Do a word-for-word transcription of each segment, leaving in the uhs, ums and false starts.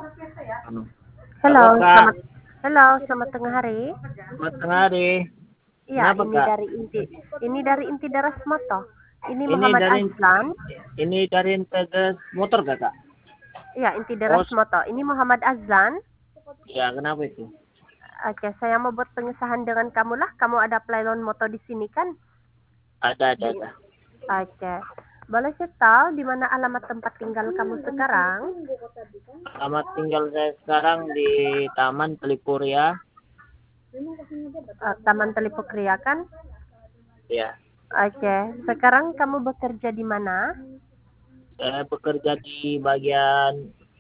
Ano? Halo, Halo, Kak. selamat halo, selamat tengah hari. Selamat tengah hari. Iya, Kenapa, ini Kak? dari Inti ini dari Inti Daras Moto. Ini Ini Muhammad dari Azlan. ini dari Integas Motor, Kak, Kak? Iya, Inti Oh, Daras Moto. Ini Muhammad Azlan. ya, kenapa itu? Oke, saya mau buat pengesahan dengan kamu lah. Kamu ada Playlon Moto di sini kan? Ada, ada, Di ada. Oke. Boleh saya tahu di mana alamat tempat tinggal kamu sekarang? Selamat tinggal saya sekarang di Taman Telipuria. Eh, Taman Telipokria kan? Ya, Oke. Sekarang kamu bekerja di mana? saya bekerja di bagian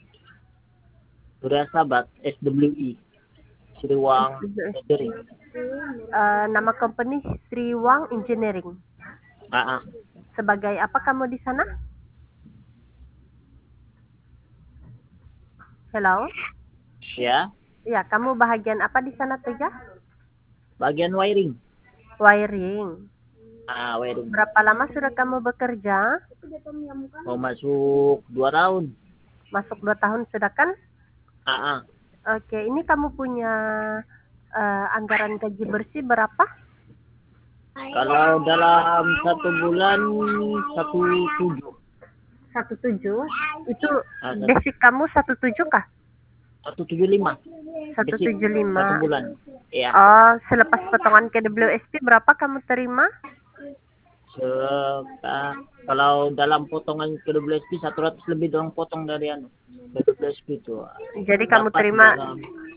Surya Sahabat S W I Sriwang Engineering. Eh, nama company Sriwang Engineering. Ah, ah. Sebagai apa kamu di sana? Hello? Ya, Ya, kamu bahagian apa di sana Teja? bagian wiring. Wiring. Ah, wiring. Berapa lama sudah kamu bekerja? Mau masuk dua tahun. Masuk dua tahun sudah kan? Ah, ah. Oke, ini kamu punya eh, anggaran gaji bersih berapa? Kalau dalam satu bulan satu tujuh, Satu tujuh. Itu ah, basic kamu satu tujuh kah? satu tujuh lima, Satu basic tujuh satu lima. bulan. Ya, Oh, selepas potongan K W S P berapa kamu terima? Seka- kalau dalam potongan K W S P satu ratus lebih dong potong dari anu K W S P itu Jadi kamu dapat terima dalam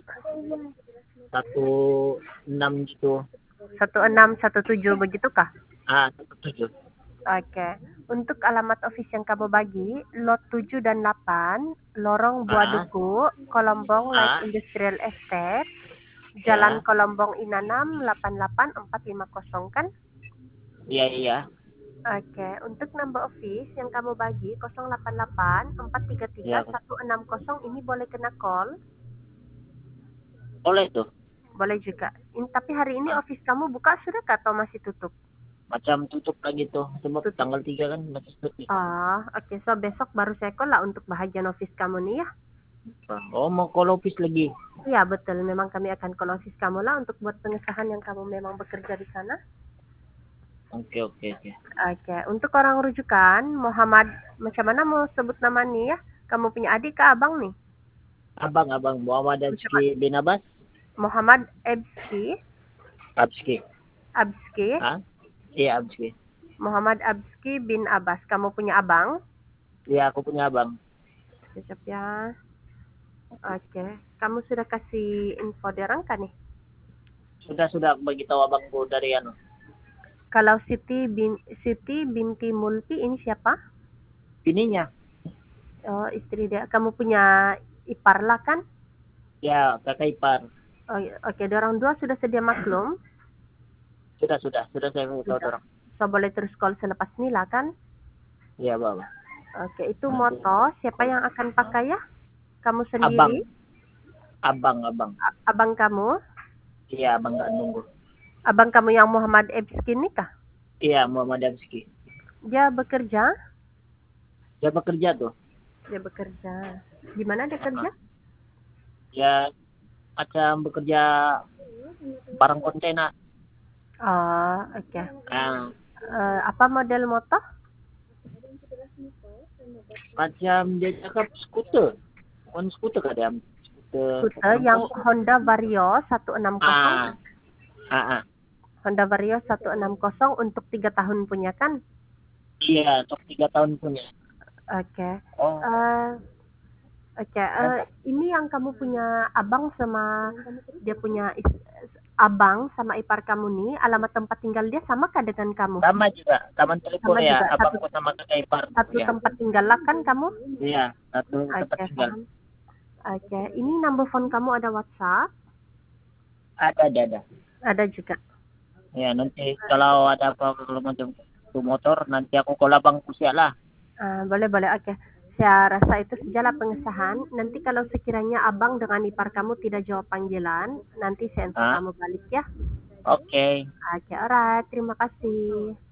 satu enam gitu. satu enam satu tujuh begitu kah? Ah, satu tujuh. Oke. Untuk alamat office yang kamu bagi, lot tujuh dan delapan, Lorong Buah Ah, Duku, Kolombong Light ah, Industrial Estate, Jalan ya, Kolombong Inanam delapan delapan empat lima nol kan? iya, iya. Oke, untuk number office yang kamu bagi nol delapan delapan empat tiga tiga Ya, satu enam nol ini boleh kena call, boleh tuh. boleh juga. In, tapi hari ini Ah, office kamu buka sudah kah atau masih tutup? macam tutup lagi tuh sebab Tutup. tanggal tiga kan masih tutup. Ah, oke. So besok baru saya call lah untuk bahagian office kamu nih ya. Oh, mau call office lagi. Iya betul, memang kami akan call office kamu lah untuk buat pengesahan yang kamu memang bekerja di sana. Oke, oke, oke. Oke, untuk orang rujukan, Muhammad, macam mana mau sebut nama nih ya? Kamu punya adik ke abang nih? Abang, abang Muhammad Macam Azki bin Abbas. Muhammad Abski, Abski. Abski, Ah, iya, Abski. Muhammad Abski bin Abbas. Kamu punya abang? Iya, aku punya abang. Siap ya. Oke, kamu sudah kasih info derang kan nih? Sudah, sudah bagi tahu abangku dari anu. Kalau Siti bin Siti binti Mulki ini siapa? Bininya. Oh, istri dia. Kamu punya ipar lah kan? Ya, kakak ipar. Oh, iya. Oke, dorang dua sudah sedia maklum. Sudah, sudah, sudah saya bagi tahu Sudah. orang. So boleh terus call selepas ini lah kan? Iya, bang. Oke, itu moto siapa yang akan pakai ya? Kamu Abang, sendiri? abang, abang. A- abang kamu? Iya, abang nggak nunggu. Abang kamu yang Muhammad Ebski ini kah? Iya, Muhammad Abski. Dia bekerja? Dia bekerja tuh. Dia bekerja. Di mana dia kerja? Ya, macam bekerja barang kontainer. Oh, oke. Ah, Eh, apa model motor? macam dia cakap skuter. Bukan skuter kan dia. Skuter. Scooter yang Honda Vario seratus enam puluh. Ah, ah, ah. Honda Vario seratus enam puluh untuk tiga tahun punya kan? Iya, untuk tiga tahun punya. Oke. Oh, Eh, Oke, yang eh, ini yang kamu punya abang sama dia punya is- abang sama ipar kamu nih, alamat tempat tinggal dia sama kah dengan kamu? sama juga. Taman Sama Telepon ya, juga, satu abangku sama kakak ipar. satu Ya, tempat tinggal lah kan kamu? iya, satu tempat Oke, tinggal. paham. Oke, ini number phone kamu ada WhatsApp? Ada, ada, ada. Ada juga. Ya, nanti kalau ada apa kalau macam itu motor, nanti aku call abangku siap lah. Ah, boleh boleh, oke. Saya rasa itu sajalah pengesahan. Nanti kalau sekiranya abang dengan ipar kamu tidak jawab panggilan, nanti saya info Ah, kamu balik ya. oke. Oke, alright. Terima kasih.